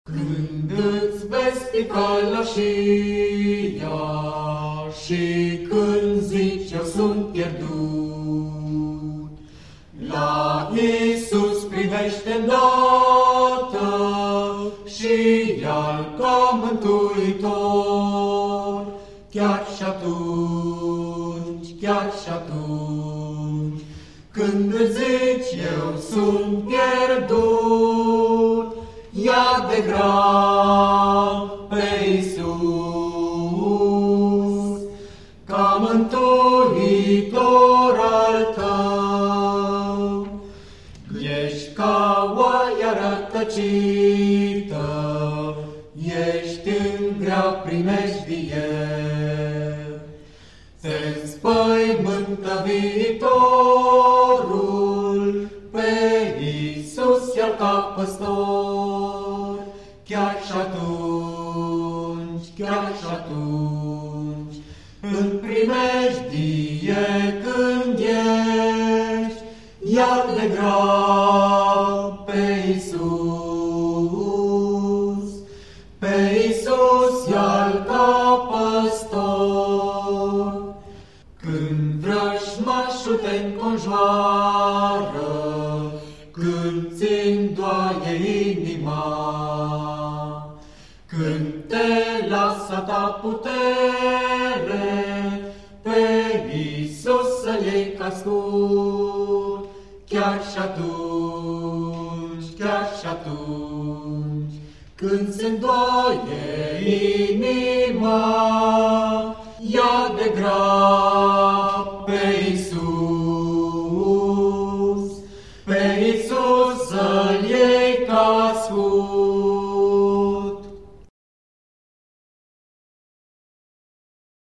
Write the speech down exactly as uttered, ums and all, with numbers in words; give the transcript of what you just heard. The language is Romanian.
Când îți vezi ticăloșia și când zici eu sunt pierdut, la Iisus privește îndată și ia-L ca mântuitor. Chiar și atunci, chiar și atunci, când îți zici eu sunt pierdut, ia de grab pe Iisus, ca mântuitor al tău. Ești ca oaia rătăcită, ești în grea primejdie, te înspăimântă viitorul, pe Iisus ia ca păstor. Chiar și atunci, chiar și atunci, în primejdie când ești, ia de grab pe Iisus, pe Iisus ia-L ca păstor. Când vrăjmașul te înconjoară, când ți îndoaie inima, când te lasă ta putere, pe Iisus să-L iei ca scut. Chiar și atunci, chiar și atunci, când se îndoaie inima, ia de grab pe Iisus, pe Iisus să-L iei ca scut.